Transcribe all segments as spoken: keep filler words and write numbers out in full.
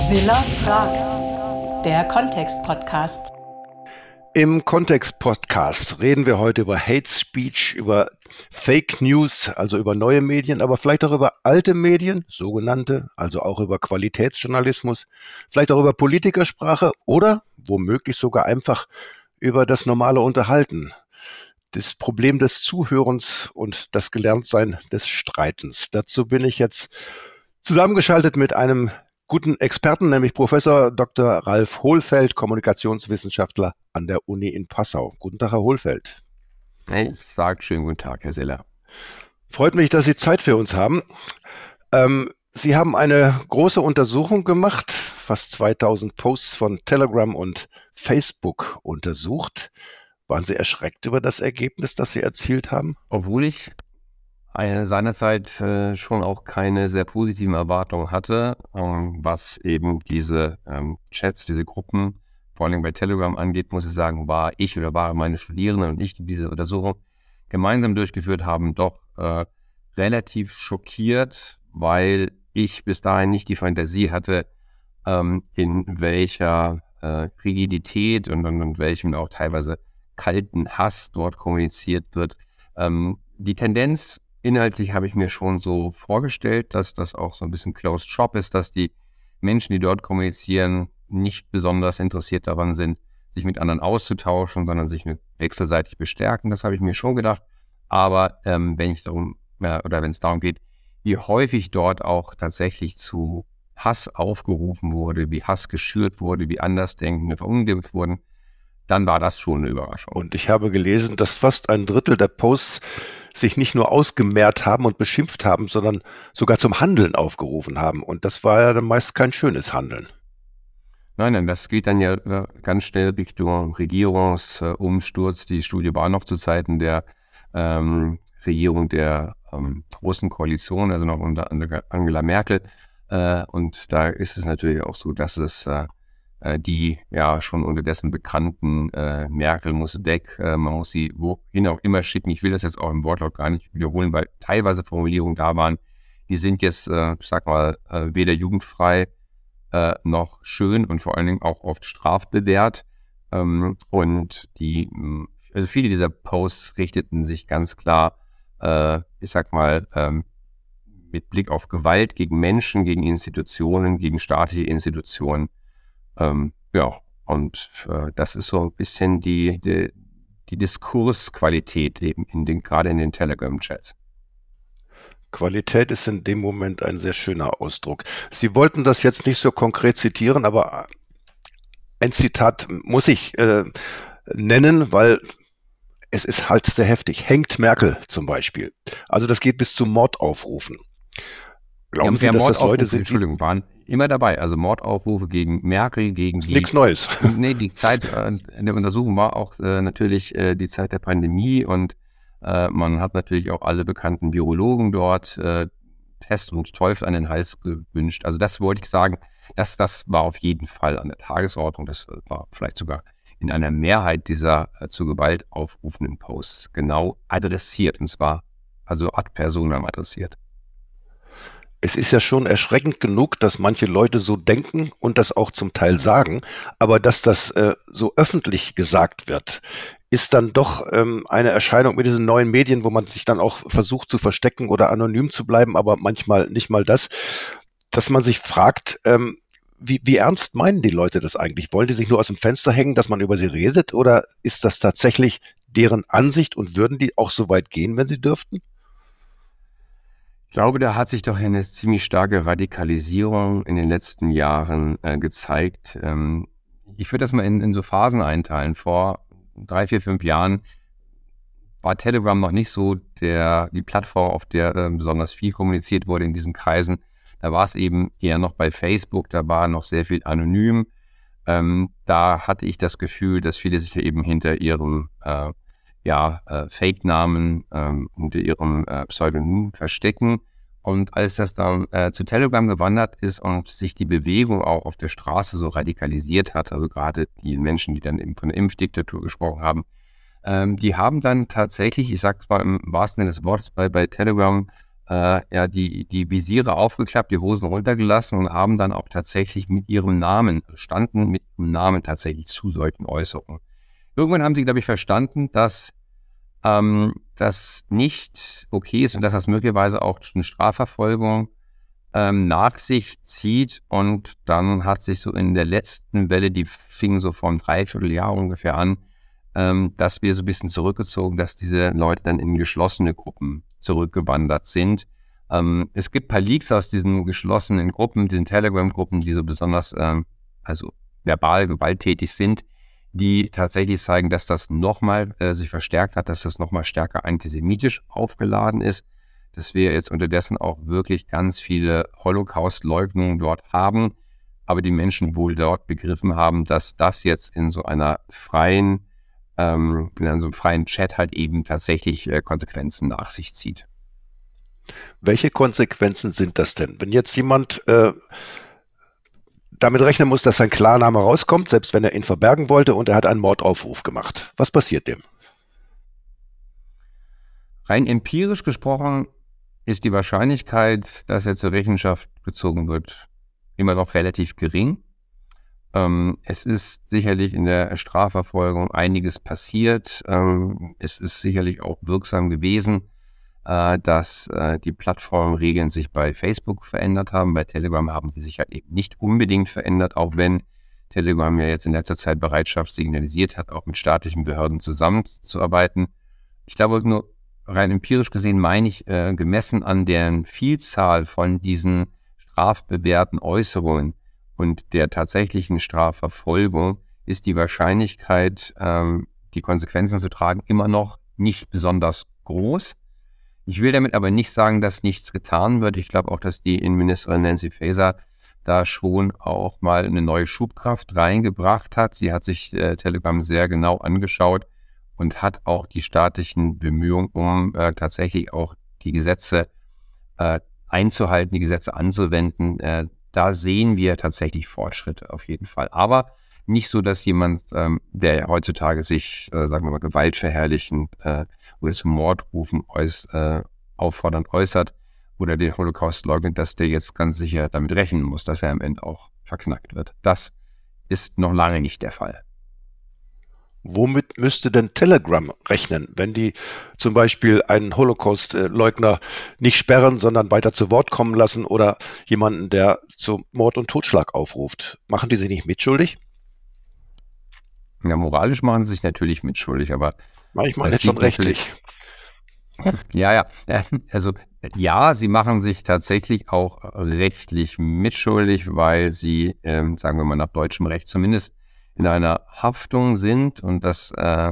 Silla fragt, der Kontext-Podcast. Im Kontext-Podcast reden wir heute über Hate Speech, über Fake News, also über neue Medien, aber vielleicht auch über alte Medien, sogenannte, also auch über Qualitätsjournalismus, vielleicht auch über Politikersprache oder womöglich sogar einfach über das normale Unterhalten, das Problem des Zuhörens und das Gelerntsein des Streitens. Dazu bin ich jetzt zusammengeschaltet mit einem guten Experten, nämlich Professor Doktor Ralf Hohlfeld, Kommunikationswissenschaftler an der Uni in Passau. Guten Tag, Herr Hohlfeld. Ich sage schönen guten Tag, Herr Siller. Freut mich, dass Sie Zeit für uns haben. Ähm, Sie haben eine große Untersuchung gemacht, fast zweitausend Posts von Telegram und Facebook untersucht. Waren Sie erschreckt über das Ergebnis, das Sie erzielt haben? Obwohl ich eine, seinerzeit äh, schon auch keine sehr positiven Erwartungen hatte, ähm, was eben diese ähm, Chats, diese Gruppen, vor allem bei Telegram angeht, muss ich sagen, war ich oder waren meine Studierenden und ich, die diese Untersuchung gemeinsam durchgeführt haben, doch äh, relativ schockiert, weil ich bis dahin nicht die Fantasie hatte, ähm, in welcher äh, Rigidität und, und, und welchem auch teilweise kalten Hass dort kommuniziert wird. Ähm, die Tendenz inhaltlich habe ich mir schon so vorgestellt, dass das auch so ein bisschen Closed Shop ist, dass die Menschen, die dort kommunizieren, nicht besonders interessiert daran sind, sich mit anderen auszutauschen, sondern sich mit wechselseitig bestärken. Das habe ich mir schon gedacht. Aber ähm, wenn ich darum äh, oder wenn es darum geht, wie häufig dort auch tatsächlich zu Hass aufgerufen wurde, wie Hass geschürt wurde, wie Andersdenkende verunglimpft wurden, dann war das schon eine Überraschung. Und ich habe gelesen, dass fast ein Drittel der Posts sich nicht nur ausgemehrt haben und beschimpft haben, sondern sogar zum Handeln aufgerufen haben. Und das war ja dann meist kein schönes Handeln. Nein, nein, das geht dann ja ganz schnell Richtung Regierungsumsturz. Die Studie war noch zu Zeiten der ähm, Regierung der ähm, Großen Koalition, also noch unter Angela Merkel. Äh, und da ist es natürlich auch so, dass es äh, die ja schon unterdessen bekannten äh, Merkel muss weg, äh, man muss sie wohin auch immer schicken. Ich will das jetzt auch im Wortlaut gar nicht wiederholen, weil teilweise Formulierungen da waren, die sind jetzt, äh, ich sag mal, äh, weder jugendfrei äh, noch schön und vor allen Dingen auch oft strafbewehrt. Ähm, und die, also viele dieser Posts richteten sich ganz klar, äh, ich sag mal, ähm, mit Blick auf Gewalt gegen Menschen, gegen Institutionen, gegen staatliche Institutionen. Ähm, ja, und äh, das ist so ein bisschen die, die, die Diskursqualität eben in den, gerade in den Telegram-Chats. Qualität ist in dem Moment ein sehr schöner Ausdruck. Sie wollten das jetzt nicht so konkret zitieren, aber ein Zitat muss ich äh, nennen, weil es ist halt sehr heftig. Hängt Merkel zum Beispiel. Also das geht bis zu Mordaufrufen. Glauben Sie, dass das Leute sind, Entschuldigung, waren immer dabei. Also Mordaufrufe gegen Merkel, gegen die... Nichts Neues. Nee, die Zeit äh, der Untersuchung war auch äh, natürlich äh, die Zeit der Pandemie und äh, man hat natürlich auch alle bekannten Virologen dort äh, Pest und Teufel an den Hals gewünscht. Also das wollte ich sagen, das, das war auf jeden Fall an der Tagesordnung. Das war vielleicht sogar in einer Mehrheit dieser äh, zu Gewalt aufrufenden Posts genau adressiert. Und zwar also ad personam adressiert. Es ist ja schon erschreckend genug, dass manche Leute so denken und das auch zum Teil sagen, aber dass das äh, so öffentlich gesagt wird, ist dann doch ähm, eine Erscheinung mit diesen neuen Medien, wo man sich dann auch versucht zu verstecken oder anonym zu bleiben, aber manchmal nicht mal das, dass man sich fragt, ähm, wie, wie ernst meinen die Leute das eigentlich? Wollen die sich nur aus dem Fenster hängen, dass man über sie redet, oder ist das tatsächlich deren Ansicht und würden die auch so weit gehen, wenn sie dürften? Ich glaube, da hat sich doch eine ziemlich starke Radikalisierung in den letzten Jahren äh, gezeigt. Ähm, ich würde das mal in, in so Phasen einteilen. Vor drei, vier, fünf Jahren war Telegram noch nicht so der die Plattform, auf der äh, besonders viel kommuniziert wurde in diesen Kreisen. Da war es eben eher noch bei Facebook, da war noch sehr viel anonym. Ähm, da hatte ich das Gefühl, dass viele sich eben hinter ihrem äh, ja, äh, Fake-Namen ähm, unter ihrem äh, Pseudonym verstecken. Und als das dann äh, zu Telegram gewandert ist und sich die Bewegung auch auf der Straße so radikalisiert hat, also gerade die Menschen, die dann eben von der Impfdiktatur gesprochen haben, ähm, die haben dann tatsächlich, ich sage es mal im wahrsten Sinne des Wortes, bei, bei Telegram äh, ja die, die Visiere aufgeklappt, die Hosen runtergelassen und haben dann auch tatsächlich mit ihrem Namen, standen mit ihrem Namen tatsächlich zu solchen Äußerungen. Irgendwann haben sie, glaube ich, verstanden, dass ähm, das nicht okay ist und dass das möglicherweise auch eine Strafverfolgung ähm, nach sich zieht. Und dann hat sich so in der letzten Welle, die fing so vor einem Dreivierteljahr ungefähr an, ähm, dass wir so ein bisschen zurückgezogen, dass diese Leute dann in geschlossene Gruppen zurückgewandert sind. Ähm, es gibt ein paar Leaks aus diesen geschlossenen Gruppen, diesen Telegram-Gruppen, die so besonders, ähm, also verbal gewalttätig sind, die tatsächlich zeigen, dass das nochmal äh, sich verstärkt hat, dass das nochmal stärker antisemitisch aufgeladen ist, dass wir jetzt unterdessen auch wirklich ganz viele Holocaust-Leugnungen dort haben, aber die Menschen wohl dort begriffen haben, dass das jetzt in so einer freien, ähm, in einem so einem freien Chat halt eben tatsächlich äh, Konsequenzen nach sich zieht. Welche Konsequenzen sind das denn? Wenn jetzt jemand äh, damit rechnen muss, dass sein Klarname rauskommt, selbst wenn er ihn verbergen wollte und er hat einen Mordaufruf gemacht, was passiert dem? Rein empirisch gesprochen ist die Wahrscheinlichkeit, dass er zur Rechenschaft gezogen wird, immer noch relativ gering. Ähm, es ist sicherlich in der Strafverfolgung einiges passiert. Ähm, es ist sicherlich auch wirksam gewesen, äh, dass äh, die Plattformregeln sich bei Facebook verändert haben. Bei Telegram haben sie sich halt eben nicht unbedingt verändert, auch wenn Telegram ja jetzt in letzter Zeit Bereitschaft signalisiert hat, auch mit staatlichen Behörden zusammenzuarbeiten. Ich glaube nur, rein empirisch gesehen meine ich, äh, gemessen an der Vielzahl von diesen strafbewährten Äußerungen und der tatsächlichen Strafverfolgung ist die Wahrscheinlichkeit, ähm, die Konsequenzen zu tragen, immer noch nicht besonders groß. Ich will damit aber nicht sagen, dass nichts getan wird. Ich glaube auch, dass die Innenministerin Nancy Faeser da schon auch mal eine neue Schubkraft reingebracht hat. Sie hat sich äh, Telegram sehr genau angeschaut und hat auch die staatlichen Bemühungen, um äh, tatsächlich auch die Gesetze äh, einzuhalten, die Gesetze anzuwenden. Äh, da sehen wir tatsächlich Fortschritte auf jeden Fall. Aber nicht so, dass jemand, ähm, der heutzutage sich, äh, sagen wir mal, gewaltverherrlichend äh, oder zum Mordrufen äuß, äh, auffordernd äußert oder den Holocaust leugnet, dass der jetzt ganz sicher damit rechnen muss, dass er am Ende auch verknackt wird. Das ist noch lange nicht der Fall. Womit müsste denn Telegram rechnen, wenn die zum Beispiel einen Holocaust-Leugner nicht sperren, sondern weiter zu Wort kommen lassen oder jemanden, der zu Mord und Totschlag aufruft? Machen die sich nicht mitschuldig? Ja, moralisch machen sie sich natürlich mitschuldig, aber manchmal nicht schon rechtlich. Ja, ja, also ja, sie machen sich tatsächlich auch rechtlich mitschuldig, weil sie, ähm, sagen wir mal nach deutschem Recht zumindest, in einer Haftung sind und das äh,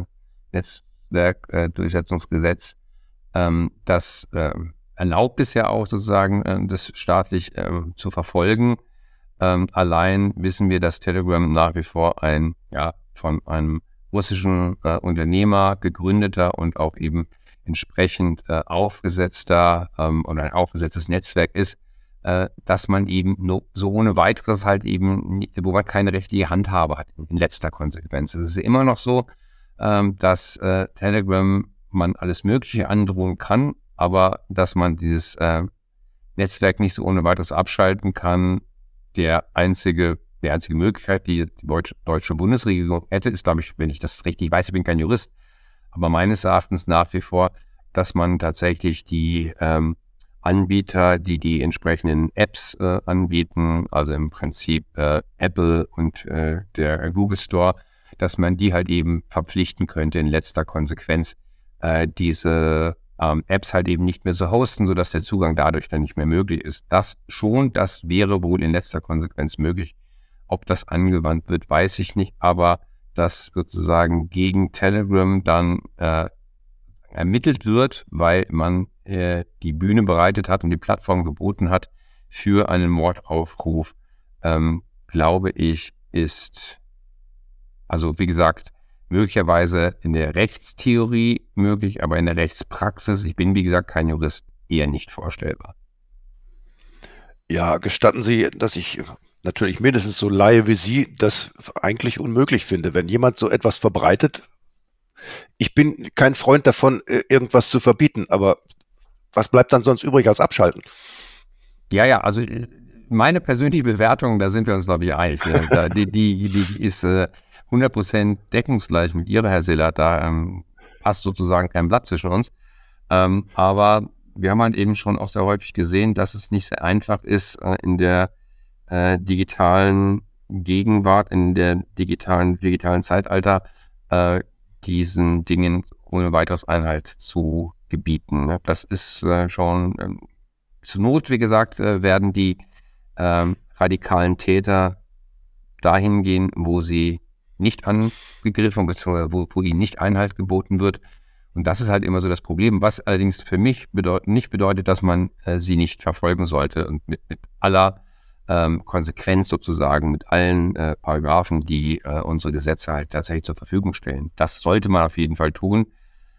Netzwerkdurchsetzungsgesetz, äh, ähm, das äh, erlaubt es ja auch sozusagen, äh, das staatlich äh, zu verfolgen. Ähm, allein wissen wir, dass Telegram nach wie vor ein ja von einem russischen äh, Unternehmer gegründeter und auch eben entsprechend äh, aufgesetzter ähm, oder ein aufgesetztes Netzwerk ist, äh, dass man eben no, so ohne weiteres halt eben, wo man keine rechtliche Handhabe hat in letzter Konsequenz. Es ist immer noch so, ähm, dass äh, Telegram man alles Mögliche androhen kann, aber dass man dieses äh, Netzwerk nicht so ohne weiteres abschalten kann. Der einzige, die einzige Möglichkeit, die die deutsche, deutsche Bundesregierung hätte, ist, glaube ich, wenn ich das richtig weiß, ich bin kein Jurist, aber meines Erachtens nach wie vor, dass man tatsächlich die ähm, Anbieter, die die entsprechenden Apps äh, anbieten, also im Prinzip äh, Apple und äh, der Google Store, dass man die halt eben verpflichten könnte, in letzter Konsequenz äh, diese ähm, Apps halt eben nicht mehr so hosten, sodass der Zugang dadurch dann nicht mehr möglich ist. Das schon, das wäre wohl in letzter Konsequenz möglich. Ob das angewandt wird, weiß ich nicht, aber dass sozusagen gegen Telegram dann äh, ermittelt wird, weil man äh, die Bühne bereitet hat und die Plattform geboten hat für einen Mordaufruf, ähm, glaube ich, ist, also wie gesagt, möglicherweise in der Rechtstheorie möglich, aber in der Rechtspraxis, ich bin wie gesagt kein Jurist, eher nicht vorstellbar. Ja, gestatten Sie, dass ich natürlich mindestens so Laie wie Sie das eigentlich unmöglich finde, wenn jemand so etwas verbreitet. Ich bin kein Freund davon, irgendwas zu verbieten, aber was bleibt dann sonst übrig als abschalten? Ja, ja, also meine persönliche Bewertung, da sind wir uns, glaube ich, einig. Ne? Da, die, die, die ist äh, hundert Prozent deckungsgleich mit Ihrer, Herr Siller. Da ähm, passt sozusagen kein Blatt zwischen uns. Ähm, aber wir haben halt eben schon auch sehr häufig gesehen, dass es nicht sehr einfach ist, äh, in der äh, digitalen Gegenwart, in der digitalen, digitalen Zeitalter, äh, diesen Dingen ohne weiteres Einhalt zu gebieten. Ne? Das ist äh, schon ähm, zur Not, wie gesagt, äh, werden die ähm, radikalen Täter dahin gehen, wo sie nicht angegriffen, beziehungsweise wo, wo ihnen nicht Einhalt geboten wird. Und das ist halt immer so das Problem, was allerdings für mich bedeut- nicht bedeutet, dass man äh, sie nicht verfolgen sollte und mit, mit aller ähm, Konsequenz sozusagen, mit allen äh, Paragraphen, die äh, unsere Gesetze halt tatsächlich zur Verfügung stellen. Das sollte man auf jeden Fall tun,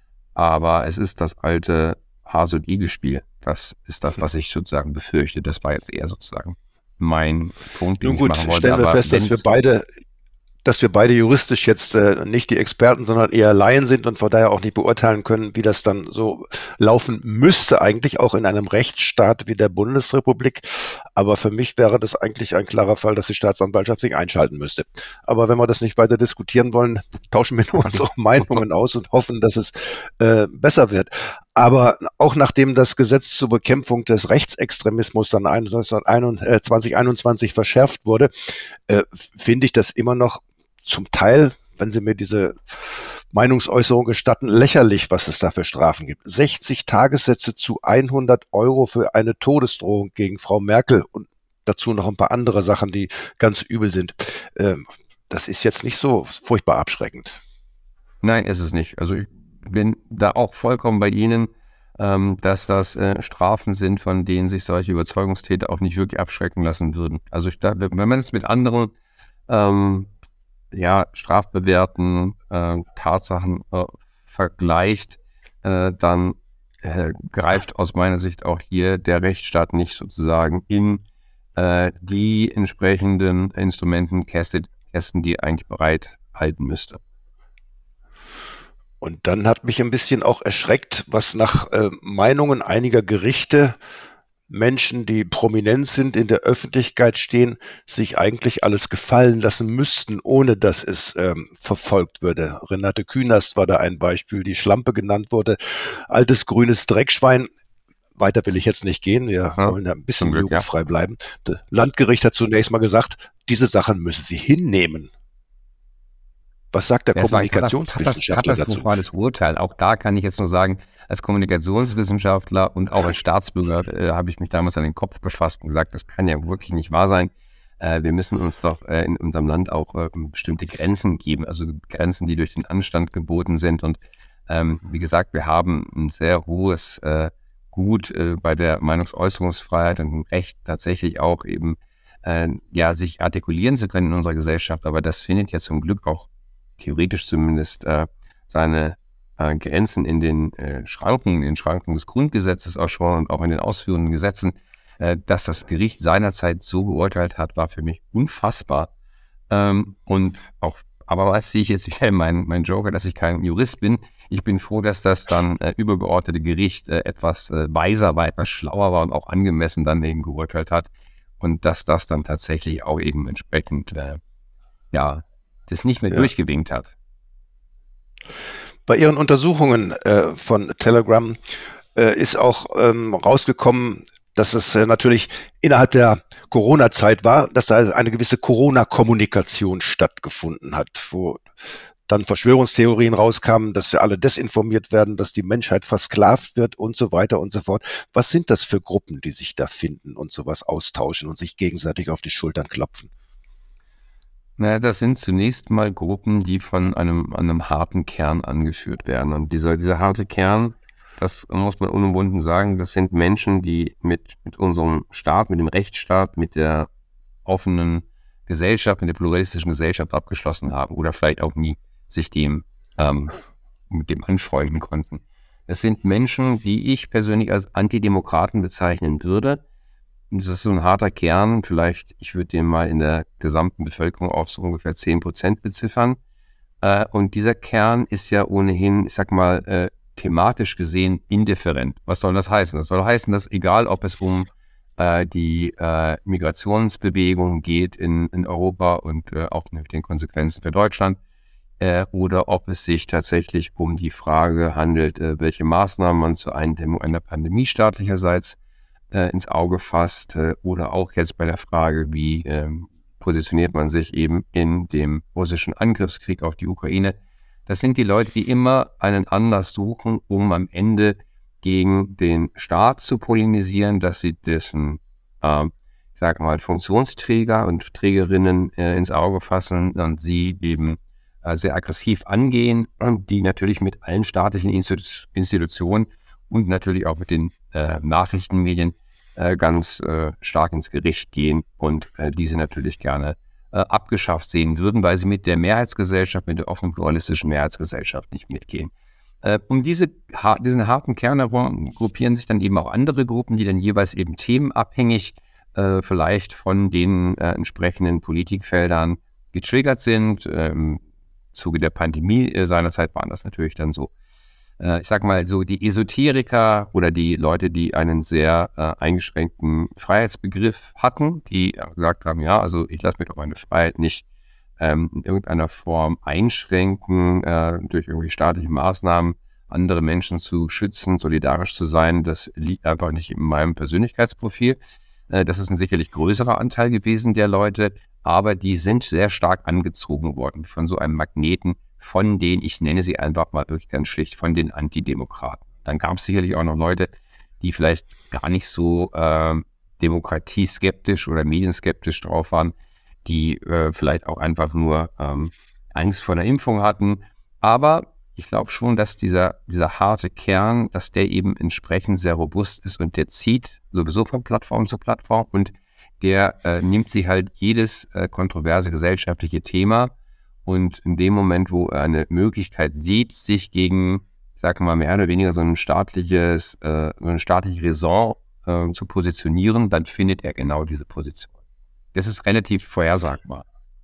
aber es ist das alte Hase- und Igel-Spiel. Das ist das, was ich sozusagen befürchte. Das war jetzt eher sozusagen mein Punkt, den Nun gut, ich machen wollte. stellen wir aber fest, dass wir beide dass wir beide juristisch jetzt äh, nicht die Experten, sondern eher Laien sind und von daher auch nicht beurteilen können, wie das dann so laufen müsste, eigentlich auch in einem Rechtsstaat wie der Bundesrepublik. Aber für mich wäre das eigentlich ein klarer Fall, dass die Staatsanwaltschaft sich einschalten müsste. Aber wenn wir das nicht weiter diskutieren wollen, tauschen wir nur unsere Meinungen aus und hoffen, dass es äh, besser wird. Aber auch nachdem das Gesetz zur Bekämpfung des Rechtsextremismus dann zwanzig einundzwanzig verschärft wurde, äh, finde ich das immer noch zum Teil, wenn Sie mir diese Meinungsäußerung gestatten, lächerlich, was es da für Strafen gibt. sechzig Tagessätze zu hundert Euro für eine Todesdrohung gegen Frau Merkel und dazu noch ein paar andere Sachen, die ganz übel sind. Ähm, das ist jetzt nicht so furchtbar abschreckend. Nein, ist es nicht. Also ich bin da auch vollkommen bei Ihnen, ähm, dass das äh, Strafen sind, von denen sich solche Überzeugungstäter auch nicht wirklich abschrecken lassen würden. Also ich, da, wenn man es mit anderen ähm, ja, strafbewährten äh, Tatsachen äh, vergleicht, äh, dann äh, greift aus meiner Sicht auch hier der Rechtsstaat nicht sozusagen in äh, die entsprechenden Instrumentenkästen, die er eigentlich bereit halten müsste. Und dann hat mich ein bisschen auch erschreckt, was nach äh, Meinungen einiger Gerichte Menschen, die prominent sind, in der Öffentlichkeit stehen, sich eigentlich alles gefallen lassen müssten, ohne dass es ähm, verfolgt würde. Renate Künast war da ein Beispiel, die Schlampe genannt wurde, altes grünes Dreckschwein. Weiter will ich jetzt nicht gehen, wir ja, wollen ja ein bisschen Glück, jugendfrei ja. bleiben. Das Landgericht hat zunächst mal gesagt, diese Sachen müssen sie hinnehmen. Was sagt der ja, Kommunikationswissenschaftler dazu? Das ist ein Urteil. Auch da kann ich jetzt nur sagen, als Kommunikationswissenschaftler und auch als Staatsbürger äh, habe ich mich damals an den Kopf gefasst und gesagt, das kann ja wirklich nicht wahr sein. Äh, wir müssen uns doch äh, in unserem Land auch äh, bestimmte Grenzen geben, also Grenzen, die durch den Anstand geboten sind. Und ähm, wie gesagt, wir haben ein sehr hohes äh, Gut äh, bei der Meinungsäußerungsfreiheit und ein Recht tatsächlich auch eben, äh, ja, sich artikulieren zu können in unserer Gesellschaft. Aber das findet ja zum Glück auch theoretisch zumindest äh, seine äh, Grenzen in den äh, Schranken, in den Schranken des Grundgesetzes auch schon und auch in den ausführenden Gesetzen. Äh, dass das Gericht seinerzeit so geurteilt hat, war für mich unfassbar. Ähm, und auch, aber was sehe ich jetzt wieder mein, mein Joker, dass ich kein Jurist bin. Ich bin froh, dass das dann äh, übergeordnete Gericht äh, etwas äh, weiser war, etwas schlauer war und auch angemessen dann eben geurteilt hat. Und dass das dann tatsächlich auch eben entsprechend, äh, ja, das nicht mehr ja. durchgewinkt hat. Bei Ihren Untersuchungen äh, von Telegram äh, ist auch ähm, rausgekommen, dass es äh, natürlich innerhalb der Corona-Zeit war, dass da eine gewisse Corona-Kommunikation stattgefunden hat, wo dann Verschwörungstheorien rauskamen, dass wir alle desinformiert werden, dass die Menschheit versklavt wird und so weiter und so fort. Was sind das für Gruppen, die sich da finden und sowas austauschen und sich gegenseitig auf die Schultern klopfen? Naja, das sind zunächst mal Gruppen, die von einem, einem harten Kern angeführt werden. Und dieser, dieser harte Kern, das muss man unumwunden sagen, das sind Menschen, die mit, mit unserem Staat, mit dem Rechtsstaat, mit der offenen Gesellschaft, mit der pluralistischen Gesellschaft abgeschlossen haben oder vielleicht auch nie sich dem, ähm, mit dem anfreunden konnten. Es sind Menschen, die ich persönlich als Antidemokraten bezeichnen würde. Das ist so ein harter Kern, vielleicht, ich würde den mal in der gesamten Bevölkerung auf so ungefähr zehn Prozent beziffern. Äh, und dieser Kern ist ja ohnehin, ich sag mal, äh, thematisch gesehen indifferent. Was soll das heißen? Das soll heißen, dass egal, ob es um äh, die äh, Migrationsbewegung geht in, in Europa und äh, auch mit den Konsequenzen für Deutschland, äh, oder ob es sich tatsächlich um die Frage handelt, äh, welche Maßnahmen man zur Eindämmung einer Pandemie staatlicherseits äh, ins Auge fasst, äh, oder auch jetzt bei der Frage, wie äh, positioniert man sich eben in dem russischen Angriffskrieg auf die Ukraine. Das sind die Leute, die immer einen Anlass suchen, um am Ende gegen den Staat zu polemisieren, dass sie dessen, äh, ich sage mal, Funktionsträger und Trägerinnen äh, ins Auge fassen und sie eben äh, sehr aggressiv angehen und die natürlich mit allen staatlichen Institu- Institutionen und natürlich auch mit den äh, Nachrichtenmedien äh, ganz äh, stark ins Gericht gehen und äh, diese natürlich gerne äh, abgeschafft sehen würden, weil sie mit der Mehrheitsgesellschaft, mit der offenen pluralistischen Mehrheitsgesellschaft nicht mitgehen. Äh, um diese, ha- diesen harten Kern herum gruppieren sich dann eben auch andere Gruppen, die dann jeweils eben themenabhängig äh, vielleicht von den äh, entsprechenden Politikfeldern getriggert sind. Äh, Im Zuge der Pandemie äh, seinerzeit waren das natürlich dann so, äh, ich sag mal so die Esoteriker oder die Leute, die einen sehr äh, eingeschränkten Freiheitsbegriff hatten, die äh, gesagt haben, ja, also ich lasse mir doch meine Freiheit nicht ähm, in irgendeiner Form einschränken, äh, durch irgendwie staatliche Maßnahmen andere Menschen zu schützen, solidarisch zu sein. Das liegt einfach nicht in meinem Persönlichkeitsprofil. Äh, das ist ein sicherlich größerer Anteil gewesen der Leute, aber die sind sehr stark angezogen worden von so einem Magneten, von denen, ich nenne sie einfach mal wirklich ganz schlicht, von den Antidemokraten. Dann gab es sicherlich auch noch Leute, die vielleicht gar nicht so äh, demokratieskeptisch oder medienskeptisch drauf waren, die äh, vielleicht auch einfach nur ähm, Angst vor einer Impfung hatten. Aber ich glaube schon, dass dieser, dieser harte Kern, dass der eben entsprechend sehr robust ist und der zieht sowieso von Plattform zu Plattform und der äh, nimmt sich halt jedes äh, kontroverse gesellschaftliche Thema und in dem Moment, wo er eine Möglichkeit sieht, sich gegen, ich sage mal, mehr oder weniger so ein staatliches, äh, so eine staatliche Raison äh, zu positionieren, dann findet er genau diese Position. Das ist relativ vorhersagbar.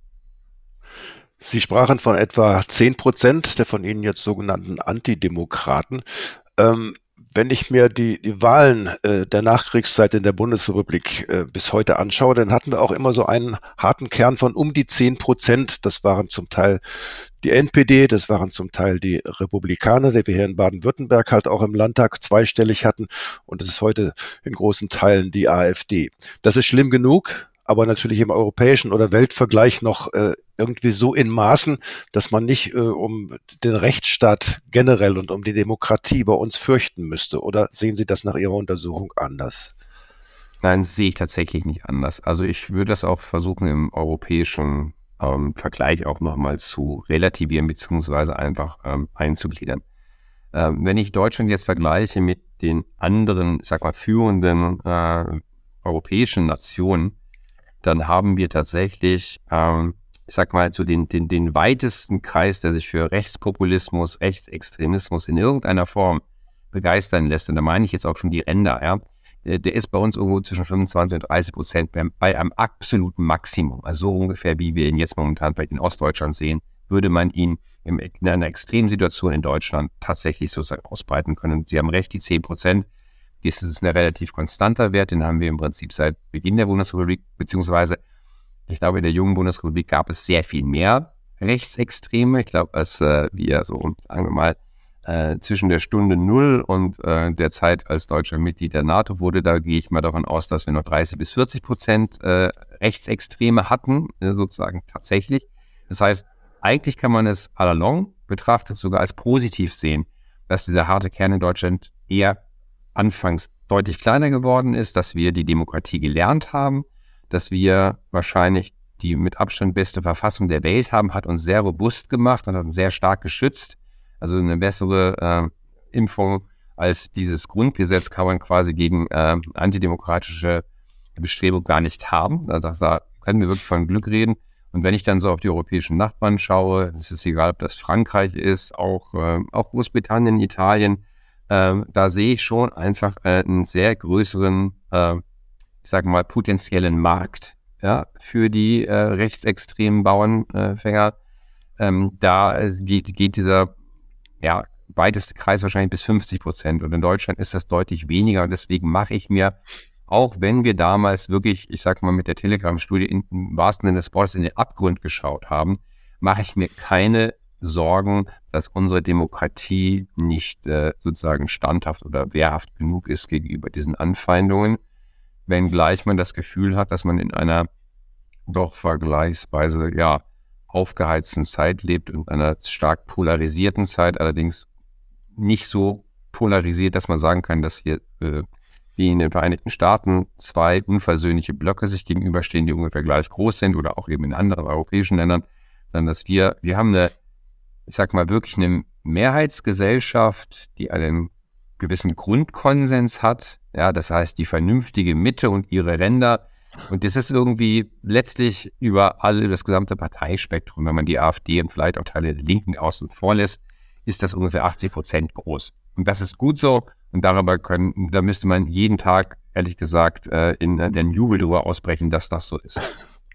Sie sprachen von etwa zehn Prozent der von Ihnen jetzt sogenannten Antidemokraten. Ähm, wenn ich mir die, die Wahlen äh, der Nachkriegszeit in der Bundesrepublik äh, bis heute anschaue, dann hatten wir auch immer so einen harten Kern von um die zehn Prozent. Das waren zum Teil die N P D, das waren zum Teil die Republikaner, die wir hier in Baden-Württemberg halt auch im Landtag zweistellig hatten. Und es ist heute in großen Teilen die AfD. Das ist schlimm genug, aber natürlich im europäischen oder Weltvergleich noch äh, irgendwie so in Maßen, dass man nicht äh, um den Rechtsstaat generell und um die Demokratie bei uns fürchten müsste. Oder sehen Sie das nach Ihrer Untersuchung anders? Nein, das sehe ich tatsächlich nicht anders. Also ich würde das auch versuchen, im europäischen ähm, Vergleich auch nochmal zu relativieren beziehungsweise einfach ähm, einzugliedern. Ähm, wenn ich Deutschland jetzt vergleiche mit den anderen, ich sag mal, führenden äh, europäischen Nationen, dann haben wir tatsächlich, ähm, ich sag mal, so den, den, den weitesten Kreis, der sich für Rechtspopulismus, Rechtsextremismus in irgendeiner Form begeistern lässt. Und da meine ich jetzt auch schon die Ränder, ja. Der ist bei uns irgendwo zwischen fünfundzwanzig und dreißig Prozent bei, bei einem absoluten Maximum. Also so ungefähr, wie wir ihn jetzt momentan bei in Ostdeutschland sehen, würde man ihn in einer Extremsituation in Deutschland tatsächlich sozusagen ausbreiten können. Sie haben recht, die zehn Prozent. Das ist ein relativ konstanter Wert, den haben wir im Prinzip seit Beginn der Bundesrepublik, beziehungsweise ich glaube, in der jungen Bundesrepublik gab es sehr viel mehr Rechtsextreme. Ich glaube, als äh, wir so, sagen wir mal, äh, zwischen der Stunde Null und äh, der Zeit als deutscher Mitglied der NATO wurde, da gehe ich mal davon aus, dass wir noch dreißig bis vierzig Prozent äh, Rechtsextreme hatten, äh, sozusagen tatsächlich. Das heißt, eigentlich kann man es à la longue betrachtet sogar als positiv sehen, dass dieser harte Kern in Deutschland eher anfangs deutlich kleiner geworden ist, dass wir die Demokratie gelernt haben, dass wir wahrscheinlich die mit Abstand beste Verfassung der Welt haben, hat uns sehr robust gemacht und hat uns sehr stark geschützt. Also eine bessere äh, Impfung als dieses Grundgesetz kann man quasi gegen äh, antidemokratische Bestrebungen gar nicht haben. Da, da können wir wirklich von Glück reden. Und wenn ich dann so auf die europäischen Nachbarn schaue, es ist egal, ob das Frankreich ist, auch, äh, auch Großbritannien, Italien, äh, da sehe ich schon einfach äh, einen sehr größeren, äh, ich sage mal, potenziellen Markt, ja, für die äh, rechtsextremen Bauernfänger. Ähm, da geht, geht dieser ja, weiteste Kreis wahrscheinlich bis fünfzig Prozent. Und in Deutschland ist das deutlich weniger. Und deswegen mache ich mir, auch wenn wir damals wirklich, ich sag mal, mit der Telegram-Studie im wahrsten Sinne des Wortes in den Abgrund geschaut haben, mache ich mir keine Sorgen, dass unsere Demokratie nicht äh, sozusagen standhaft oder wehrhaft genug ist gegenüber diesen Anfeindungen, wenngleich man das Gefühl hat, dass man in einer doch vergleichsweise ja aufgeheizten Zeit lebt und einer stark polarisierten Zeit, allerdings nicht so polarisiert, dass man sagen kann, dass hier äh, wie in den Vereinigten Staaten zwei unversöhnliche Blöcke sich gegenüberstehen, die ungefähr gleich groß sind oder auch eben in anderen europäischen Ländern, sondern dass wir, wir haben eine, ich sag mal, wirklich eine Mehrheitsgesellschaft, die einen gewissen Grundkonsens hat, ja, das heißt die vernünftige Mitte und ihre Ränder. Und das ist irgendwie letztlich über alle, das gesamte Parteispektrum, wenn man die AfD und vielleicht auch Teile der Linken außen vor lässt, ist das ungefähr achtzig Prozent groß. Und das ist gut so. Und darüber können, da müsste man jeden Tag, ehrlich gesagt, in den Jubel darüber ausbrechen, dass das so ist.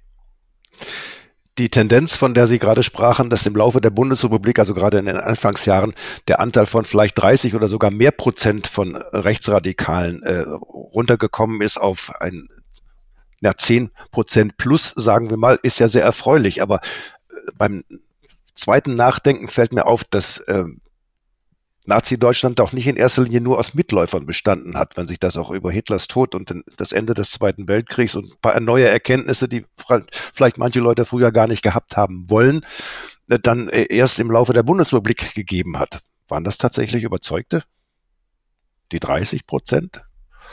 Die Tendenz, von der Sie gerade sprachen, dass im Laufe der Bundesrepublik, also gerade in den Anfangsjahren, der Anteil von vielleicht dreißig oder sogar mehr Prozent von Rechtsradikalen äh, runtergekommen ist auf ein ja, zehn Prozent plus, sagen wir mal, ist ja sehr erfreulich. Aber beim zweiten Nachdenken fällt mir auf, dass äh, Nazi-Deutschland auch nicht in erster Linie nur aus Mitläufern bestanden hat, wenn sich das auch über Hitlers Tod und den, das Ende des Zweiten Weltkriegs und ein paar neue Erkenntnisse, die vielleicht manche Leute früher gar nicht gehabt haben wollen, dann erst im Laufe der Bundesrepublik gegeben hat. Waren das tatsächlich Überzeugte? Die dreißig Prozent?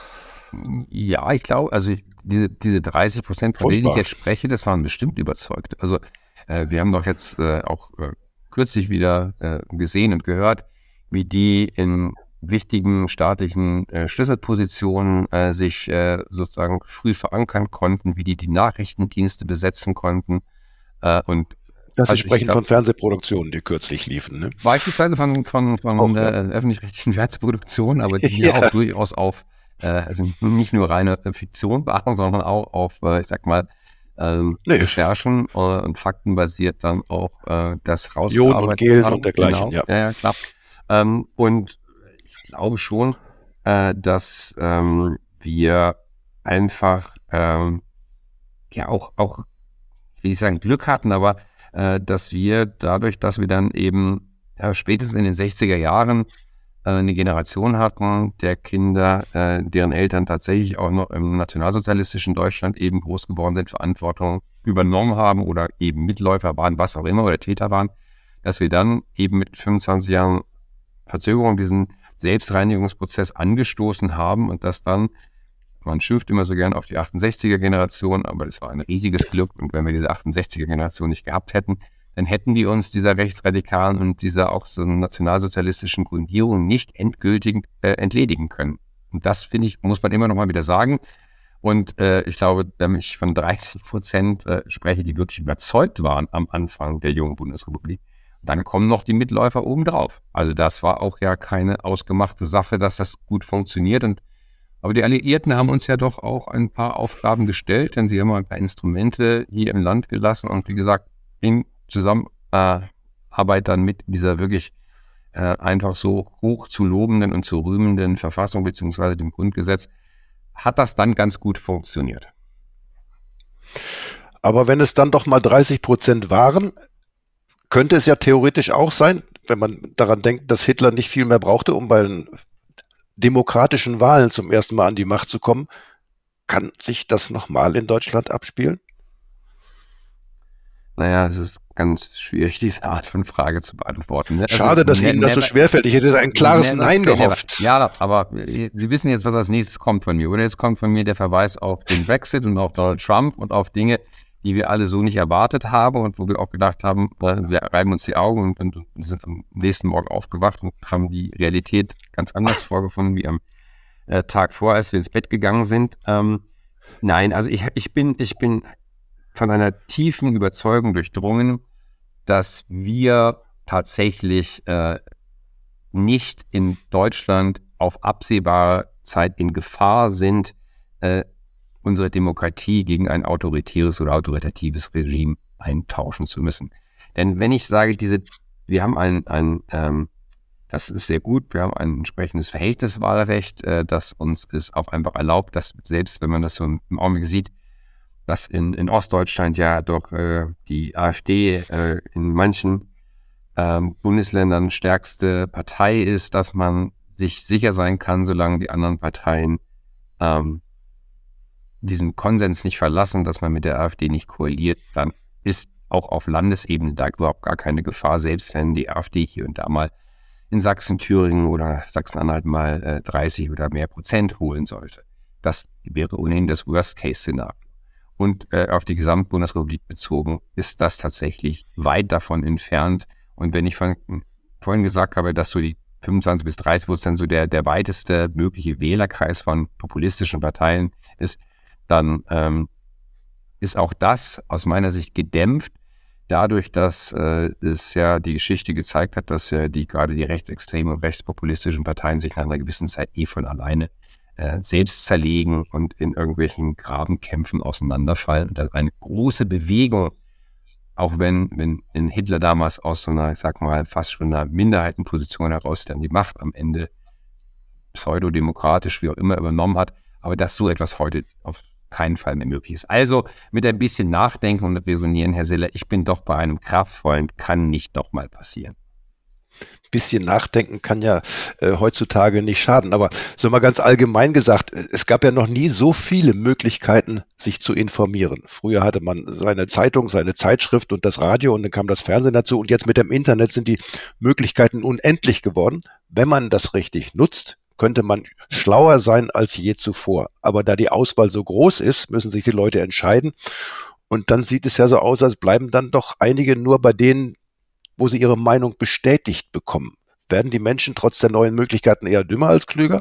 Ja, ich glaube, also ich, diese, diese dreißig Prozent, von denen ich jetzt spreche, das waren bestimmt überzeugt. Also äh, wir haben doch jetzt äh, auch äh, kürzlich wieder äh, gesehen und gehört, wie die in wichtigen staatlichen äh, Schlüsselpositionen äh, sich äh, sozusagen früh verankern konnten, wie die die Nachrichtendienste besetzen konnten. Äh, und das also Sie sprechen glaub, von Fernsehproduktionen, die kürzlich liefen, ne? Beispielsweise von, von, von auch, äh, ja. öffentlich-rechtlichen Fernsehproduktionen, aber die ja auch durchaus auf, äh, also nicht nur reine Fiktion beachten, sondern auch auf, äh, ich sag mal, ähm, nee. Recherchen äh, und Fakten basiert dann auch äh, das rausgearbeitet. Jod und Gel und dergleichen, genau. ja. Ja, klar. Ähm, und ich glaube schon, äh, dass ähm, wir einfach ähm, ja auch, auch, wie ich sagen, Glück hatten, aber äh, dass wir dadurch, dass wir dann eben ja, spätestens in den sechziger Jahren äh, eine Generation hatten der Kinder, äh, deren Eltern tatsächlich auch noch im nationalsozialistischen Deutschland eben groß geworden sind, Verantwortung übernommen haben oder eben Mitläufer waren, was auch immer, oder Täter waren, dass wir dann eben mit fünfundzwanzig Jahren Verzögerung diesen Selbstreinigungsprozess angestoßen haben und das dann, man schimpft immer so gern auf die achtundsechziger-Generation, aber das war ein riesiges Glück und wenn wir diese achtundsechziger-Generation nicht gehabt hätten, dann hätten wir uns dieser rechtsradikalen und dieser auch so nationalsozialistischen Grundierung nicht endgültig äh, entledigen können. Und das, finde ich, muss man immer noch mal wieder sagen. Und äh, ich glaube, wenn ich von dreißig Prozent äh, spreche, die wirklich überzeugt waren am Anfang der jungen Bundesrepublik, dann kommen noch die Mitläufer obendrauf. Also das war auch ja keine ausgemachte Sache, dass das gut funktioniert. Und aber die Alliierten haben uns ja doch auch ein paar Aufgaben gestellt, denn sie haben ein paar Instrumente hier im Land gelassen und wie gesagt, in Zusammenarbeit dann mit dieser wirklich äh, einfach so hoch zu lobenden und zu rühmenden Verfassung beziehungsweise dem Grundgesetz, hat das dann ganz gut funktioniert. Aber wenn es dann doch mal dreißig Prozent waren, könnte es ja theoretisch auch sein, wenn man daran denkt, dass Hitler nicht viel mehr brauchte, um bei den demokratischen Wahlen zum ersten Mal an die Macht zu kommen. Kann sich das nochmal in Deutschland abspielen? Naja, es ist ganz schwierig, diese Art von Frage zu beantworten. Also, schade, dass Ihnen das so schwerfällt. Ich hätte ein klares Nein gehofft. Ja, aber Sie wissen jetzt, was als nächstes kommt von mir. Oder jetzt kommt von mir der Verweis auf den Brexit und auf Donald Trump und auf Dinge, die wir alle so nicht erwartet haben und wo wir auch gedacht haben, wir reiben uns die Augen und, und, und sind am nächsten Morgen aufgewacht und haben die Realität ganz anders vorgefunden wie am äh, Tag vor, als wir ins Bett gegangen sind. Ähm, nein, also ich, ich bin, ich bin von einer tiefen Überzeugung durchdrungen, dass wir tatsächlich äh, nicht in Deutschland auf absehbare Zeit in Gefahr sind, äh, unsere Demokratie gegen ein autoritäres oder autoritatives Regime eintauschen zu müssen. Denn wenn ich sage, diese, wir haben ein, ein, ähm, Das ist sehr gut. Wir haben ein entsprechendes Verhältniswahlrecht, äh, das uns es auch einfach erlaubt, dass selbst wenn man das so im Augenblick sieht, dass in, in Ostdeutschland ja doch äh, die AfD äh, in manchen ähm, Bundesländern stärkste Partei ist, dass man sich sicher sein kann, solange die anderen Parteien ähm, diesen Konsens nicht verlassen, dass man mit der AfD nicht koaliert, dann ist auch auf Landesebene da überhaupt gar keine Gefahr, selbst wenn die AfD hier und da mal in Sachsen, Thüringen oder Sachsen-Anhalt mal äh, dreißig oder mehr Prozent holen sollte. Das wäre ohnehin das Worst-Case-Szenario. Und äh, auf die Gesamtbundesrepublik bezogen ist das tatsächlich weit davon entfernt. Und wenn ich von, vorhin gesagt habe, dass so die fünfundzwanzig bis dreißig Prozent so der, der weiteste mögliche Wählerkreis von populistischen Parteien ist, dann ähm, ist auch das aus meiner Sicht gedämpft, dadurch, dass äh, es ja die Geschichte gezeigt hat, dass ja die gerade die rechtsextremen und rechtspopulistischen Parteien sich nach einer gewissen Zeit eh von alleine äh, selbst zerlegen und in irgendwelchen Grabenkämpfen auseinanderfallen. Und das ist eine große Bewegung, auch wenn, wenn in Hitler damals aus so einer, ich sag mal, fast schon einer Minderheitenposition heraus dann die Macht am Ende pseudodemokratisch, wie auch immer, übernommen hat, aber dass so etwas heute auf keinen Fall mehr möglich ist. Also mit ein bisschen Nachdenken und Resonieren, Herr Siller, ich bin doch bei einem kraftvollen, kann nicht doch mal passieren. Bisschen Nachdenken kann ja äh, heutzutage nicht schaden, aber so mal ganz allgemein gesagt, es gab ja noch nie so viele Möglichkeiten, sich zu informieren. Früher hatte man seine Zeitung, seine Zeitschrift und das Radio und dann kam das Fernsehen dazu und jetzt mit dem Internet sind die Möglichkeiten unendlich geworden. Wenn man das richtig nutzt, könnte man schlauer sein als je zuvor. Aber da die Auswahl so groß ist, müssen sich die Leute entscheiden. Und dann sieht es ja so aus, als bleiben dann doch einige nur bei denen, wo sie ihre Meinung bestätigt bekommen. Werden die Menschen trotz der neuen Möglichkeiten eher dümmer als klüger?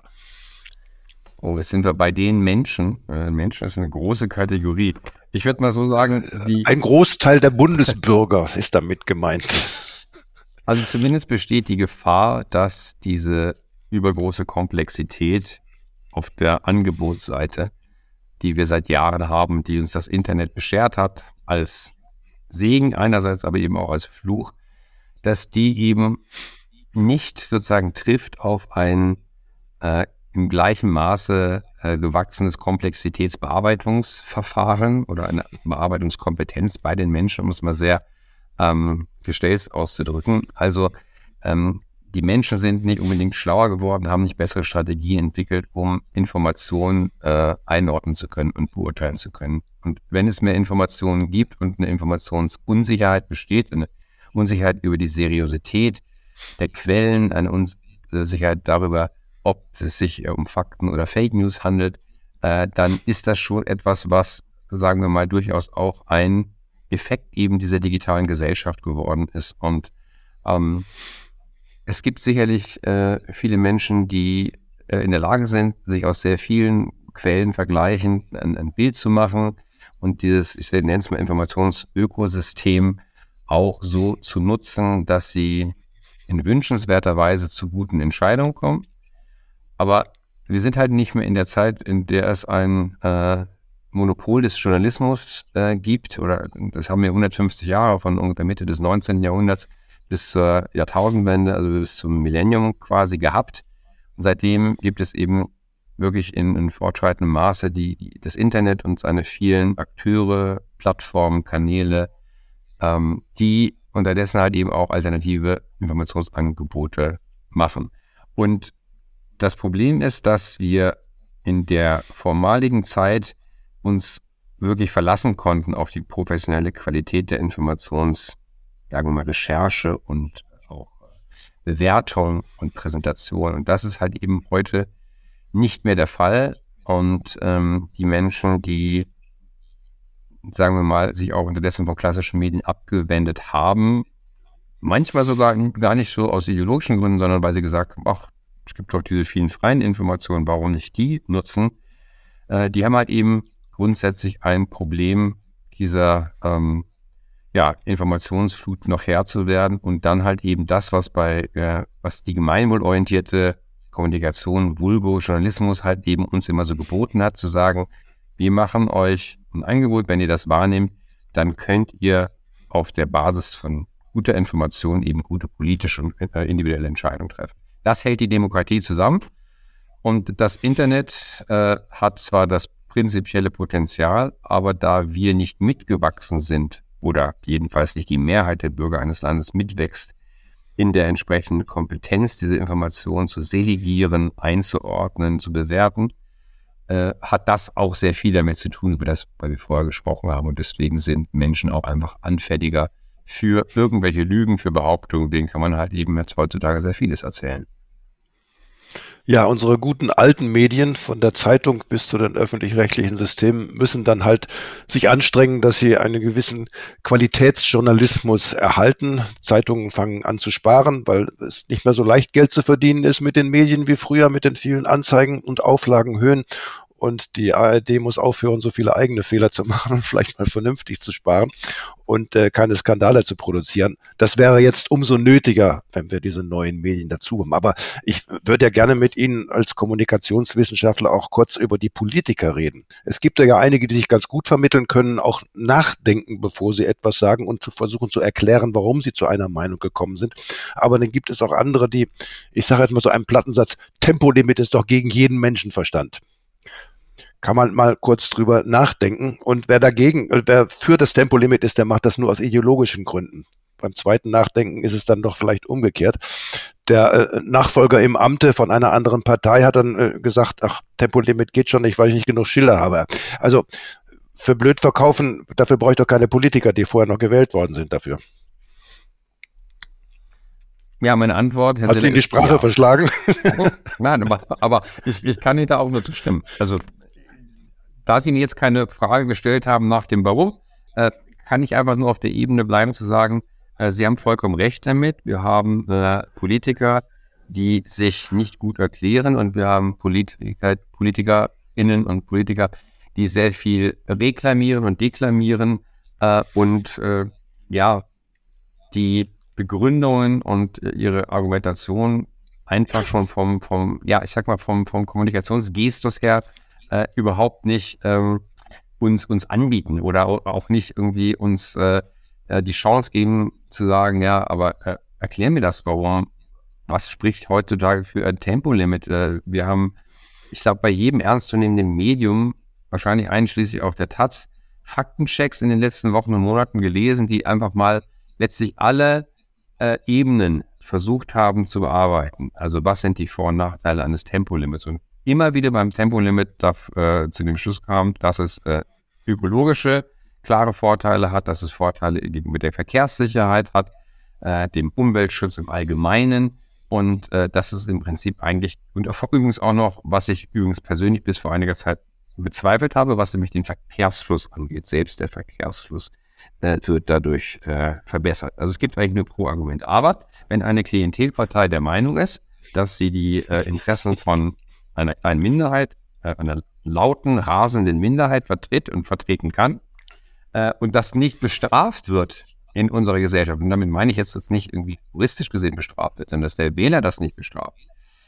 Oh, jetzt sind wir bei den Menschen. Äh, Menschen ist eine große Kategorie. Ich würde mal so sagen, die... Ein Großteil der Bundesbürger ist damit gemeint. Also zumindest besteht die Gefahr, dass diese übergroße Komplexität auf der Angebotsseite, die wir seit Jahren haben, die uns das Internet beschert hat, als Segen einerseits, aber eben auch als Fluch, dass die eben nicht sozusagen trifft auf ein äh, im gleichen Maße äh, gewachsenes Komplexitätsbearbeitungsverfahren oder eine Bearbeitungskompetenz bei den Menschen, um es mal sehr ähm, gestellt auszudrücken. Also ähm, die Menschen sind nicht unbedingt schlauer geworden, haben nicht bessere Strategien entwickelt, um Informationen äh, einordnen zu können und beurteilen zu können. Und wenn es mehr Informationen gibt und eine Informationsunsicherheit besteht, eine Unsicherheit über die Seriosität der Quellen, eine Unsicherheit darüber, ob es sich um Fakten oder Fake News handelt, äh, dann ist das schon etwas, was, sagen wir mal, durchaus auch ein Effekt eben dieser digitalen Gesellschaft geworden ist. Und ähm, es gibt sicherlich äh, viele Menschen, die äh, in der Lage sind, sich aus sehr vielen Quellen vergleichen, ein, ein Bild zu machen und dieses, ich nenne es mal Informationsökosystem, auch so zu nutzen, dass sie in wünschenswerter Weise zu guten Entscheidungen kommen. Aber wir sind halt nicht mehr in der Zeit, in der es ein äh, Monopol des Journalismus äh, gibt, oder das haben wir hundertfünfzig Jahre von ungefähr Mitte des neunzehnten Jahrhunderts bis zur Jahrtausendwende, also bis zum Millennium quasi gehabt. Und seitdem gibt es eben wirklich in, in fortschreitendem Maße die, die, das Internet und seine vielen Akteure, Plattformen, Kanäle, ähm, die unterdessen halt eben auch alternative Informationsangebote machen. Und das Problem ist, dass wir in der vormaligen Zeit uns wirklich verlassen konnten auf die professionelle Qualität der Informations, sagen wir mal, Recherche und auch Bewertung und Präsentation. Und das ist halt eben heute nicht mehr der Fall. Und ähm, die Menschen, die, sagen wir mal, sich auch unterdessen von klassischen Medien abgewendet haben, manchmal sogar gar nicht so aus ideologischen Gründen, sondern weil sie gesagt haben, ach, es gibt doch diese vielen freien Informationen, warum nicht die nutzen? Äh, die haben halt eben grundsätzlich ein Problem dieser ähm, ja, Informationsflut noch Herr zu werden und dann halt eben das, was bei äh, was die gemeinwohlorientierte Kommunikation, Vulgo, Journalismus halt eben uns immer so geboten hat, zu sagen, wir machen euch ein Angebot, wenn ihr das wahrnehmt, dann könnt ihr auf der Basis von guter Information eben gute politische und äh, individuelle Entscheidungen treffen. Das hält die Demokratie zusammen. Und das Internet äh, hat zwar das prinzipielle Potenzial, aber da wir nicht mitgewachsen sind oder jedenfalls nicht die Mehrheit der Bürger eines Landes mitwächst, in der entsprechenden Kompetenz, diese Informationen zu selegieren, einzuordnen, zu bewerten, äh, hat das auch sehr viel damit zu tun, über das, was wir vorher gesprochen haben. Und deswegen sind Menschen auch einfach anfälliger für irgendwelche Lügen, für Behauptungen. Denen kann man halt eben jetzt heutzutage sehr vieles erzählen. Ja, unsere guten alten Medien von der Zeitung bis zu den öffentlich-rechtlichen Systemen müssen dann halt sich anstrengen, dass sie einen gewissen Qualitätsjournalismus erhalten. Zeitungen fangen an zu sparen, weil es nicht mehr so leicht Geld zu verdienen ist mit den Medien wie früher, mit den vielen Anzeigen und Auflagenhöhen. Und die A R D muss aufhören, so viele eigene Fehler zu machen und vielleicht mal vernünftig zu sparen und äh, keine Skandale zu produzieren. Das wäre jetzt umso nötiger, wenn wir diese neuen Medien dazu haben. Aber ich würde ja gerne mit Ihnen als Kommunikationswissenschaftler auch kurz über die Politiker reden. Es gibt ja einige, die sich ganz gut vermitteln können, auch nachdenken, bevor sie etwas sagen und zu versuchen zu erklären, warum sie zu einer Meinung gekommen sind. Aber dann gibt es auch andere, die, ich sage jetzt mal so einen Plattensatz, Tempolimit ist doch gegen jeden Menschenverstand. Kann man mal kurz drüber nachdenken. Und wer dagegen, wer für das Tempolimit ist, der macht das nur aus ideologischen Gründen. Beim zweiten Nachdenken ist es dann doch vielleicht umgekehrt. Der äh, Nachfolger im Amte von einer anderen Partei hat dann äh, gesagt, ach, Tempolimit geht schon nicht, weil ich nicht genug Schilder habe. Also für blöd verkaufen, dafür brauche ich doch keine Politiker, die vorher noch gewählt worden sind dafür. Ja, meine Antwort... Herr Hat Sie in die Sprache ja. verschlagen? Nein, aber, aber ich, ich kann Ihnen da auch nur zustimmen. Also da Sie mir jetzt keine Frage gestellt haben nach dem Warum, äh, kann ich einfach nur auf der Ebene bleiben zu sagen, äh, Sie haben vollkommen recht damit. Wir haben äh, Politiker, die sich nicht gut erklären und wir haben Politiker, PolitikerInnen und Politiker, die sehr viel reklamieren und deklamieren äh, und äh, ja, die Begründungen und äh, ihre Argumentation einfach schon vom, vom, ja, ich sag mal, vom, vom Kommunikationsgestus her Äh, überhaupt nicht ähm, uns uns anbieten oder auch nicht irgendwie uns äh, äh, die Chance geben zu sagen, ja, aber äh, erklär mir das, warum, was spricht heutzutage für ein Tempolimit? Äh, wir haben, ich glaube, bei jedem ernstzunehmenden Medium, wahrscheinlich einschließlich auch der Taz, Faktenchecks in den letzten Wochen und Monaten gelesen, die einfach mal letztlich alle äh, Ebenen versucht haben zu bearbeiten. Also was sind die Vor- und Nachteile eines Tempolimits? Und immer wieder beim Tempolimit darf, äh, zu dem Schluss kam, dass es äh, ökologische, klare Vorteile hat, dass es Vorteile gegenüber der Verkehrssicherheit hat, äh, dem Umweltschutz im Allgemeinen und äh, das ist im Prinzip eigentlich, und übrigens auch noch, was ich übrigens persönlich bis vor einiger Zeit bezweifelt habe, was nämlich den Verkehrsfluss angeht. Selbst der Verkehrsfluss äh, wird dadurch äh, verbessert. Also es gibt eigentlich nur Pro-Argument. Aber wenn eine Klientelpartei der Meinung ist, dass sie die äh, Interessen von einer kleinen Minderheit, äh, einer lauten, rasenden Minderheit vertritt und vertreten kann äh, und das nicht bestraft wird in unserer Gesellschaft, und damit meine ich jetzt, dass nicht irgendwie juristisch gesehen bestraft wird, sondern dass der Wähler das nicht bestraft,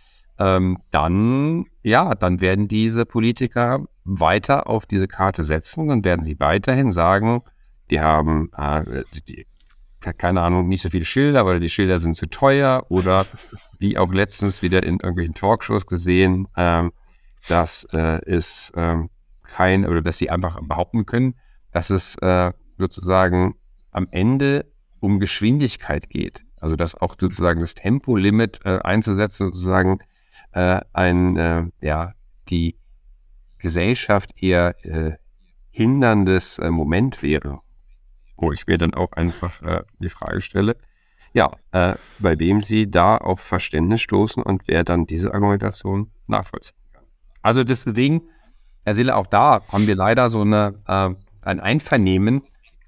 ähm, dann, ja, dann werden diese Politiker weiter auf diese Karte setzen und werden sie weiterhin sagen, die haben, äh, die, keine Ahnung, nicht so viele Schilder, weil die Schilder sind zu teuer oder wie auch letztens wieder in irgendwelchen Talkshows gesehen, ähm, dass äh, es ähm, kein, oder dass sie einfach behaupten können, dass es äh, sozusagen am Ende um Geschwindigkeit geht. Also dass auch sozusagen das Tempolimit äh, einzusetzen, sozusagen äh, ein, äh, ja, die Gesellschaft eher äh, hinderndes äh, Moment wäre. Wo ich mir dann auch einfach äh, die Frage stelle, ja, äh, bei wem sie da auf Verständnis stoßen und wer dann diese Argumentation nachvollziehen kann. Also deswegen, Herr Sille, auch da haben wir leider so eine, äh, ein Einvernehmen,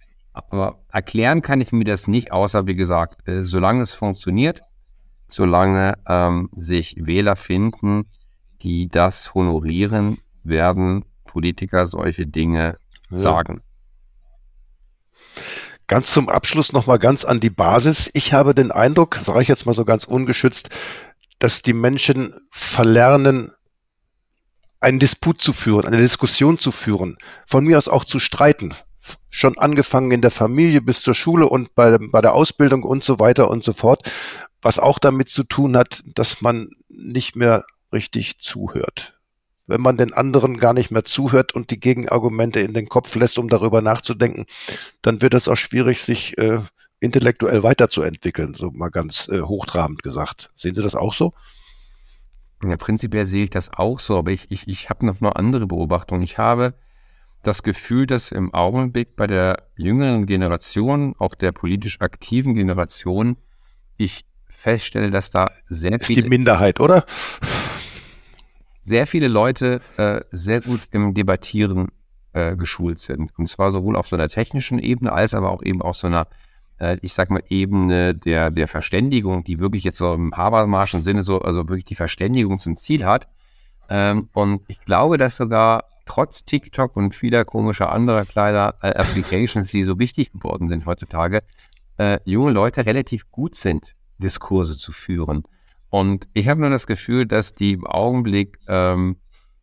aber erklären kann ich mir das nicht, außer wie gesagt, äh, solange es funktioniert, solange ähm, sich Wähler finden, die das honorieren, werden Politiker solche Dinge ja. sagen. Ganz zum Abschluss nochmal ganz an die Basis. Ich habe den Eindruck, sage ich jetzt mal so ganz ungeschützt, dass die Menschen verlernen, einen Disput zu führen, eine Diskussion zu führen, von mir aus auch zu streiten. schon angefangen in der Familie bis zur Schule und bei, bei der Ausbildung und so weiter und so fort, was auch damit zu tun hat, dass man nicht mehr richtig zuhört. Wenn man den anderen gar nicht mehr zuhört und die Gegenargumente in den Kopf lässt, um darüber nachzudenken, dann wird es auch schwierig, sich äh, intellektuell weiterzuentwickeln, so mal ganz äh, hochtrabend gesagt. Sehen Sie das auch so? Ja, prinzipiell sehe ich das auch so, aber ich, ich, ich habe noch eine andere Beobachtung. Ich habe das Gefühl, dass im Augenblick bei der jüngeren Generation, auch der politisch aktiven Generation, ich feststelle, dass da sehr Ist viele... die Minderheit, oder? sehr viele Leute äh, sehr gut im Debattieren äh, geschult sind. Und zwar sowohl auf so einer technischen Ebene, als aber auch eben auf so einer, äh, ich sag mal, Ebene der, der Verständigung, die wirklich jetzt so im Habermaschen Sinne so, also wirklich die Verständigung zum Ziel hat. Ähm, und ich glaube, dass sogar trotz TikTok und vieler komischer anderer kleiner äh, Applications, die so wichtig geworden sind heutzutage, äh, junge Leute relativ gut sind, Diskurse zu führen. Und ich habe nur das Gefühl, dass die im Augenblick ähm,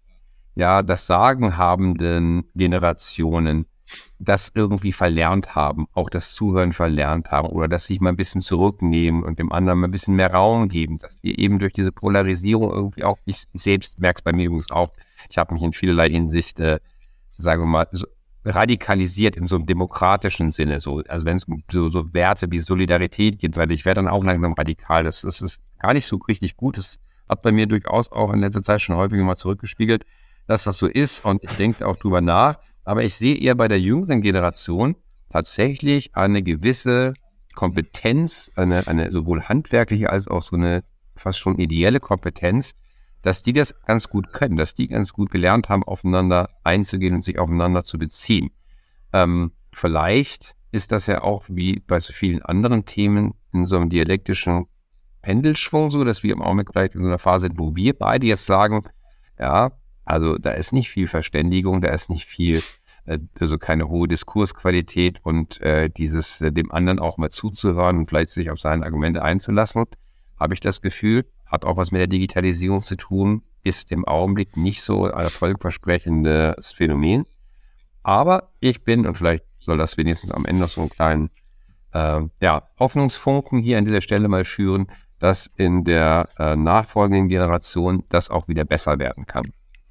ja das Sagen habenden Generationen das irgendwie verlernt haben, auch das Zuhören verlernt haben oder dass sich mal ein bisschen zurücknehmen und dem anderen mal ein bisschen mehr Raum geben, dass wir eben durch diese Polarisierung irgendwie auch, ich selbst merke es bei mir übrigens auch, ich habe mich in vielerlei Hinsicht, äh, sagen wir mal, so radikalisiert in so einem demokratischen Sinne, so, also wenn es um so, so Werte wie Solidarität geht, weil ich werde dann auch langsam radikal, das, das ist gar nicht so richtig gut, das hat bei mir durchaus auch in letzter Zeit schon häufiger mal zurückgespiegelt, dass das so ist und ich denke auch drüber nach, aber ich sehe eher bei der jüngeren Generation tatsächlich eine gewisse Kompetenz, eine, eine sowohl handwerkliche als auch so eine fast schon ideelle Kompetenz, dass die das ganz gut können, dass die ganz gut gelernt haben, aufeinander einzugehen und sich aufeinander zu beziehen. Ähm, vielleicht ist das ja auch wie bei so vielen anderen Themen in so einem dialektischen Pendelschwung so, dass wir im Augenblick vielleicht in so einer Phase sind, wo wir beide jetzt sagen, ja, also da ist nicht viel Verständigung, da ist nicht viel, äh, also keine hohe Diskursqualität und äh, dieses äh, dem anderen auch mal zuzuhören und vielleicht sich auf seine Argumente einzulassen, habe ich das Gefühl, hat auch was mit der Digitalisierung zu tun, ist im Augenblick nicht so ein erfolgversprechendes Phänomen. Aber ich bin, und vielleicht soll das wenigstens am Ende noch so einen kleinen äh, ja, Hoffnungsfunken hier an dieser Stelle mal schüren, dass in der äh, nachfolgenden Generation das auch wieder besser werden kann.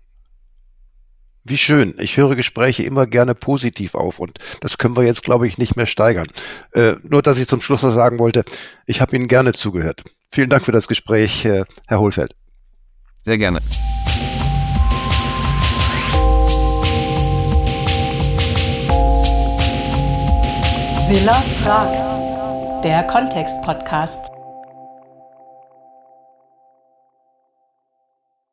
Wie schön. Ich höre Gespräche immer gerne positiv auf und das können wir jetzt, glaube ich, nicht mehr steigern. Äh, nur, dass ich zum Schluss noch sagen wollte, ich habe Ihnen gerne zugehört. Vielen Dank für das Gespräch, äh, Herr Hohlfeld. Sehr gerne. Silla fragt, der Kontext-Podcast.